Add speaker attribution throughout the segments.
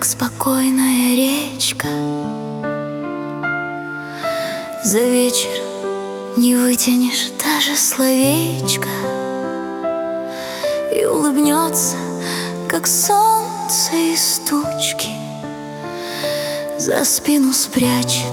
Speaker 1: как спокойная речка. За вечер не вытянешь даже словечко, и улыбнется, как солнце из тучки, за спину спрячет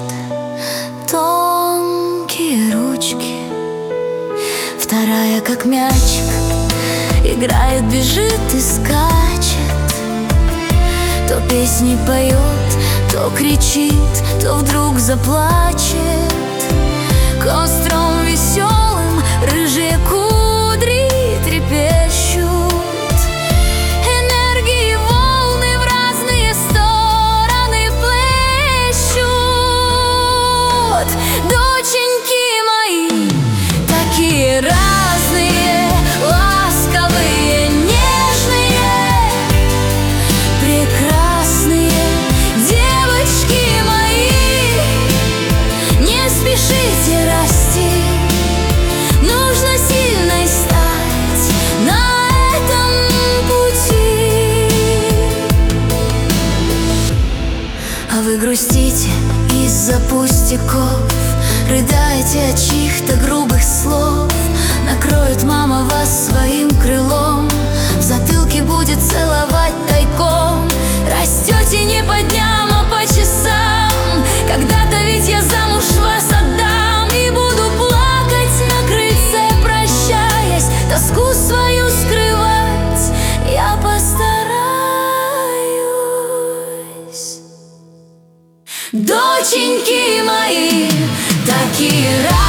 Speaker 1: тонкие ручки. Вторая, как мячик, играет, бежит и скачет, то песни поет, то кричит, то вдруг заплачет. Костром веселым рыжие кудри трепещут, энергии волны в разные стороны плещут. Доченьки мои, такие разные, ласковые, нежные, прекрасные девочки мои. Не спешите расти, нужно сильной стать на этом пути. А вы грустите из-за пустяков, рыдаете от чьих-то грубых слов. Накроет мама вас своим крылом, в затылке будет целовать тайком. Растете не по дням, а по часам. Когда-то ведь я замуж вас отдам, и буду плакать на крыльце, прощаясь, тоску свою скрывать я постараюсь. Доченьки мои, такие разные.